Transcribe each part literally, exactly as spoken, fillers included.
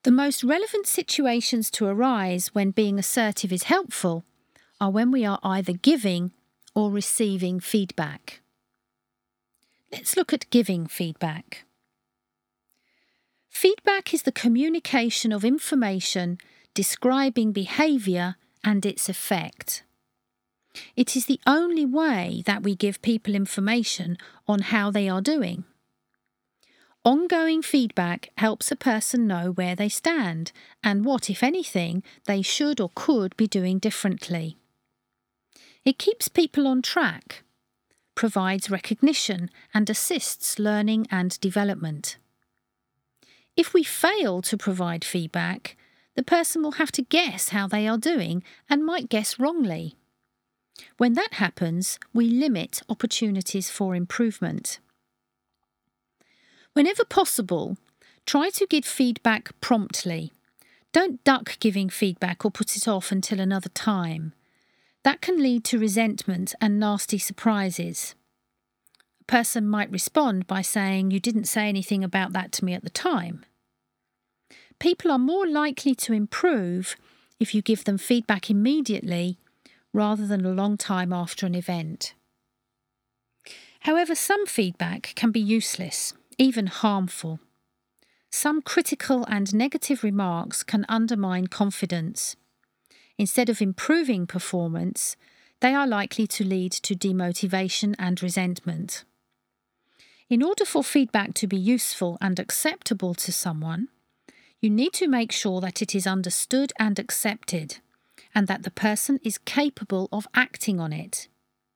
The most relevant situations to arise when being assertive is helpful are when we are either giving or receiving feedback. Let's look at giving feedback. Feedback is the communication of information describing behaviour and its effect. It is the only way that we give people information on how they are doing. Ongoing feedback helps a person know where they stand and what, if anything, they should or could be doing differently. It keeps people on track, provides recognition, and assists learning and development. If we fail to provide feedback, the person will have to guess how they are doing and might guess wrongly. When that happens, we limit opportunities for improvement. Whenever possible, try to give feedback promptly. Don't duck giving feedback or put it off until another time. That can lead to resentment and nasty surprises. A person might respond by saying, "You didn't say anything about that to me at the time." People are more likely to improve if you give them feedback immediately rather than a long time after an event. However, some feedback can be useless, even harmful. Some critical and negative remarks can undermine confidence. Instead of improving performance, they are likely to lead to demotivation and resentment. In order for feedback to be useful and acceptable to someone, you need to make sure that it is understood and accepted, and that the person is capable of acting on it.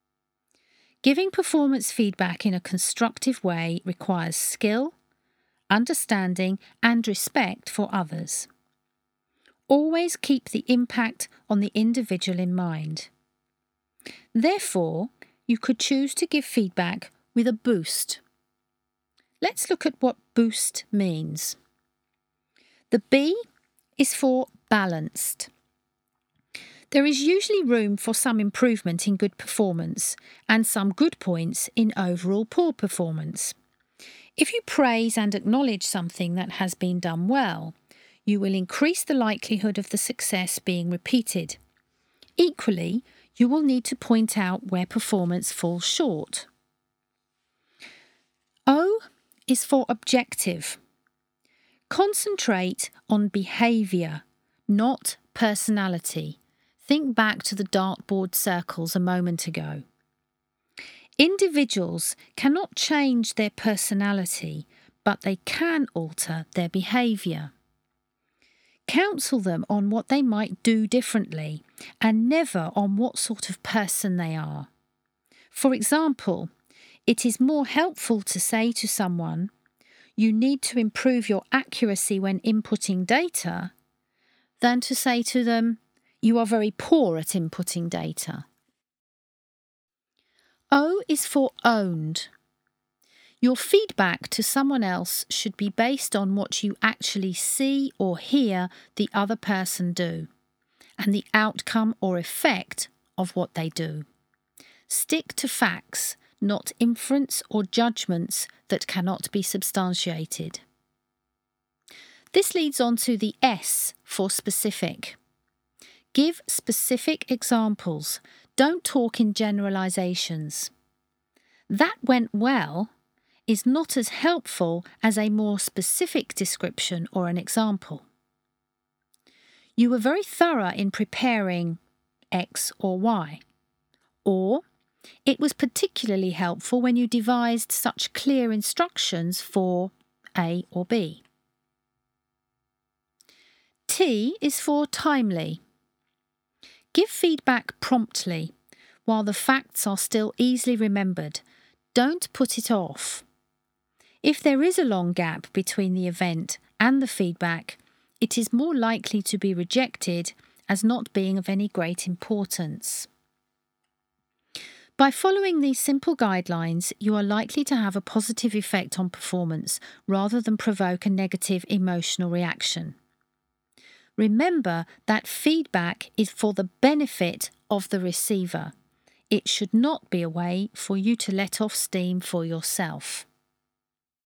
Giving performance feedback in a constructive way requires skill, understanding, and respect for others. Always keep the impact on the individual in mind. Therefore, you could choose to give feedback with a boost. Let's look at what boost means. The B is for balanced. There is usually room for some improvement in good performance and some good points in overall poor performance. If you praise and acknowledge something that has been done well, you will increase the likelihood of the success being repeated. Equally, you will need to point out where performance falls short. O is for objective. Concentrate on behaviour, not personality. Think back to the dartboard circles a moment ago. Individuals cannot change their personality, but they can alter their behaviour. Counsel them on what they might do differently, and never on what sort of person they are. For example, it is more helpful to say to someone, "You need to improve your accuracy when inputting data," than to say to them, "You are very poor at inputting data." O is for owned. Your feedback to someone else should be based on what you actually see or hear the other person do, and the outcome or effect of what they do. Stick to facts, not inference or judgments that cannot be substantiated. This leads on to the S for specific. Give specific examples. Don't talk in generalisations. "That went well" is not as helpful as a more specific description or an example. "You were very thorough in preparing X or Y." Or, "It was particularly helpful when you devised such clear instructions for A or B." T is for timely. Give feedback promptly, while the facts are still easily remembered. Don't put it off. If there is a long gap between the event and the feedback, it is more likely to be rejected as not being of any great importance. By following these simple guidelines, you are likely to have a positive effect on performance rather than provoke a negative emotional reaction. Remember that feedback is for the benefit of the receiver. It should not be a way for you to let off steam for yourself.